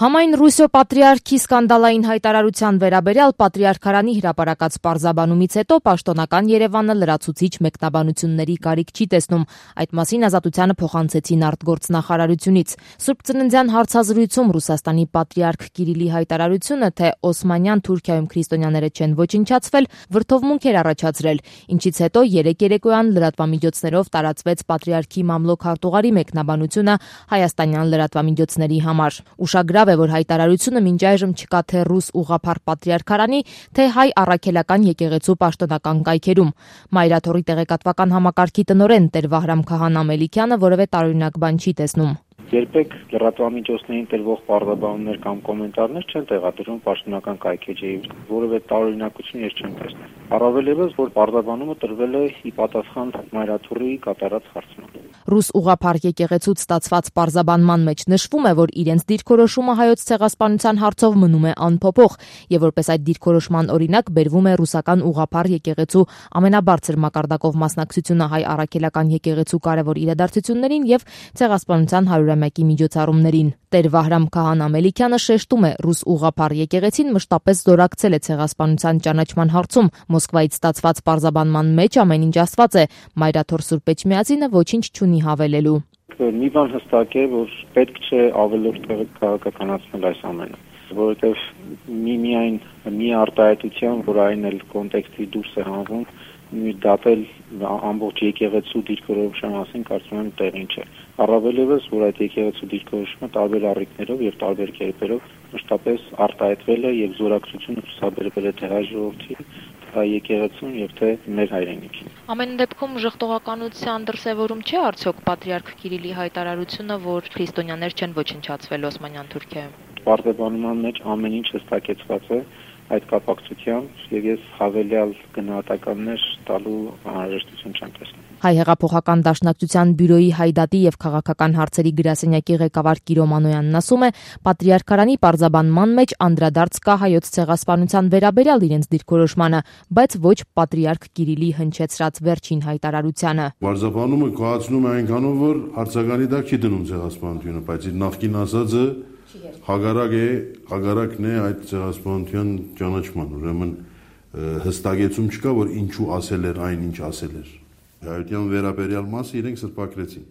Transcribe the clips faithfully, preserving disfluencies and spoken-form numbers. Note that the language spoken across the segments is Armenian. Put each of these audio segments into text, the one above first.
Համայն Ռուսիո պատրիարքի սկանդալային հայտարարության վերաբերյալ պատրիարքարանի հրապարակած պարզաբանումից հետո պաշտոնական Երևանը լրացուցիչ մեկնաբանությունների կարիք չի տեսնում. Այդ մասին Ազատությանը փոխանցեցին արտգործնախարարությունից. Սուրբ Ծննդյան հարցազրույցում Ռուսաստանի պատրիարք Կիրիլի հայտարարությունը, թե Օսմանյան Թուրքիայում քրիստոնյաները չեն ոչնչացվել, վրդովմունք էր առաջացրել, ինչից հետո երեկ երեկոյան լրատվամիջոցներով տարածվեց պատրիարքի մամլոք հարտուղարի մեկնաբանությունը հայաստանյան լրատվամիջոցների համար. Ուշագրավ է, որ հայտարարությունը մինչ այժմ չկա թե ռուս ուղղափառ պատրիարքարանի, թե հայ առաքելական եկեղեցու պաշտոնական կայքերում. Մայրաթորի տեղեկատվական համակարգի տնօրեն Տեր Վահրամ Քահանա Մելիքյանը որևէ տարօրինակ բան չի տեսնում. Երբեք լրատվամիջոցներին տրվող պարզաբանումներ կամ կոմենտարներ չեն տեղադրվում պաշտոնական կայքեջի, որևէ տարօրինակություն ես չեմ տեսնում։ Առավել ևս, որ պարզաբանումը տրվել է ի պատասխան Մայրաթորի կատարած հարցման։ Ռուս ուղղափառ եկեղեցուց ստացված պարզաբանման մեջ նշվում է, որ իրենց դիրքորոշումը հայոց ցեղասպանության հարցով մնում է անփոփոխ, եւ որպես այդ դիրքորոշման օրինակ բերվում է ռուսական ուղղափառ եկեղեցու ամենաբարձր մակարդակով մասնակցությունը հայ առաքելական եկեղեցու կարևոր իրադարձություններին եւ ցեղասպանության հարյուրամյակի միջոցառումներին։ Տեր Վահրամ Քահանա Մելիքյանը շեշտում է, ռուս ուղղափառ եկեղեցին մշտապես զորակցել է ցեղասպանության ճանաչման հարցում։ Մոսկվայից ստացված պարզաբանման մեջ ամեն ինչ ասված է, Մայրաթոր Սուրբ Էջմիածինը ոչինչ չունի հավելելու։ Մի բան հստակ է, որ պետք չէ ավելորդ քաղաքականացնել այս ամենը, որովհետև մի միայն մի արտահայտության, որ այն էլ կոնտեքստի դուրս է հանվում, մի դատել ամբողջ եկեղեցու դիրքորոշման մասին կարծում եմ տեղին չէ։ Առավել ևս, որ այդ եկեղեցու դիրքորոշումը տարբեր առիթներով եւ տարբեր կերպերով մշտապես արտահայտվել է եւ զորակցությունը ցուցաբերվել է թե հայ ժողովրդի, թե եկեղեցուն եւ թե մեր հայրենիքին։ Ամեն դեպքում ժխտողականության դրսևորում չէ արդյոք պատրիարք Կիրիլի հայտարարությունը, որ քրիստոնյաներ չեն ոչնչացվել Օսմանյան Թուրքիայում։ Պարզաբանման մեջ ամեն ինչ հստակեցված է այդ կապակցությամբ եւ ես հավելյալ գնահատականներ տալու անհրաժեշտություն չեմ տեսնում։ Հայ հեղափոխական դաշնակցության բյուրոյի հայդատի եւ քաղաքական հարցերի գրասենյակի ղեկավար Կիրո Մանոյանն ասում է, պատրիարքարանի պարզաբանման մեջ անդրադարձ կա հայոց ցեղասպանության վերաբերյալ իրենց դիրքորոշմանը, բայց ոչ պատրիարք Կիրիլի հնչեցրած վերջին հայտարարությանը։ Պարզաբանումը կայացնում է այնքանով, որ հարցականի տակ չի դնում ցեղասպանությունը, բայց իր նախկին ասածը հագարակ է, հագարակն է այդ ցեղասպանության ճանաչման, ուրեմն հստակեցում չկա, որ ինչու ասել էր այն, ինչ ասել էր։ Հայության վերաբերյալ մասը իրենք սրբակրեցին,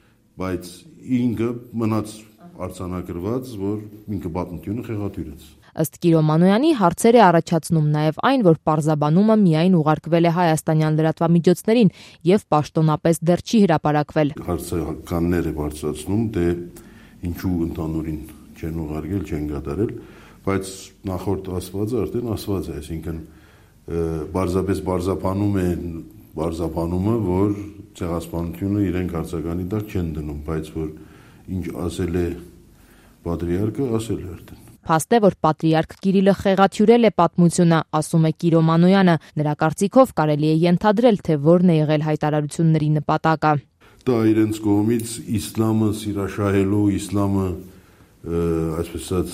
բայց ինքը մնաց արձանագրված, որ ինքը պատմությունը խեղաթյուրեց։ Ըստ Կիրո Մանոյանի հարցեր է առաջացնում նաև այն, որ պարզաբանումը միայն ուղարկվել է հայաստանյան լրատվամիջոցներին եւ պաշտոնապես դեռ չի հրապարակվել։ Հարցականներ է բարձրացնում, թե ինչու ընդհանուրին չեն ուղարկել, չեն կատարել, բայց նախորդ ասվածը արդեն ասված է, այսինքն բարձրապես բարձրապանում է բարձրապանումը, որ ցեղասպանությունը իրենք հարցականի տակ չեն դնում, բայց որ ինչ ասել է պատրիարքը, ասել է արդեն։ Փաստ է, որ պատրիարք Կիրիլը խեղաթյուրել է պատմությունը, ասում է Կիրո Մանոյանը։ Նրա կարծիքով կարելի է ենթադրել, թե որն է եղել հայտարարությունների նպատակը։ Դա իրենց կողմից իսլամը սիրաշահելու, իսլամը այսպես ասած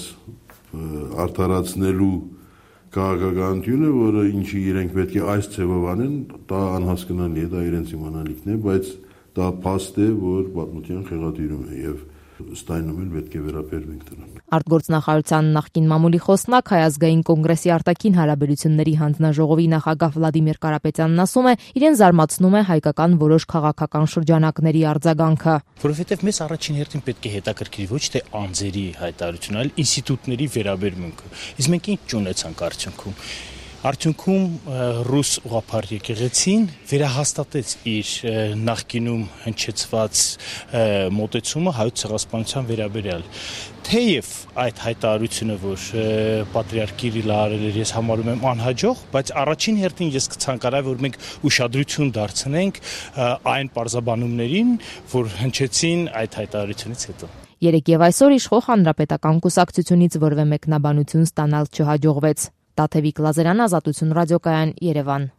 արդարացնելու քաղաքականությունը, որը ինչի իրենք պետք է այս ձևով անեն, դա անհասկանալի է, դա իրենց իմանալիքն է, բայց դա փաստ է, որ պատմության խեղաթյուրում է եւ ըստ այնու էլ պետք է վերաբերվենք դրան։ Արտգործնախարարության նախկին մամուլի խոսնակ Հայ ազգային կոնգրեսի արտաքին հարաբերությունների հանձնաժողովի նախագահ Վլադիմիր Կարապետյանն ասում է, իրեն զարմացնում է հայկական որոշ քաղաքական շրջանակների արձագանքը։ Որովհետև մեզ առաջին հերթին պետք է հետաքրքրի ոչ թե անձերի հայտարարությունը, այլ ինստիտուտների վերաբերմունքը։ Իսկ մենք ինչ ունեցանք արդյունքում։ Արդյունքում ռուս ուղղափառ եկեղեցին վերահաստատեց իր նախկինում հնչեցված մոտեցումը հայոց ցեղասպանության վերաբերյալ։ Թեև այդ հայտարարությունը, որ պատրիարք Կիրիլը արել էր, ես համարում եմ անհաջող, բայց առաջին հերթին ես կցանկանայի, որ մենք ուշադրություն դարձնենք այն պարզաբանումներին, որ հնչեցին այդ հայտարարությունից հետո։ Երեկ եւ այսօր իշխող հանրապետական կուսակցությունից որևէ մեկնաբանություն ստանալ չհաջողվեց։ Տաթևիկ Լազարյան, Ազատություն ռադիոկայան, Երևան։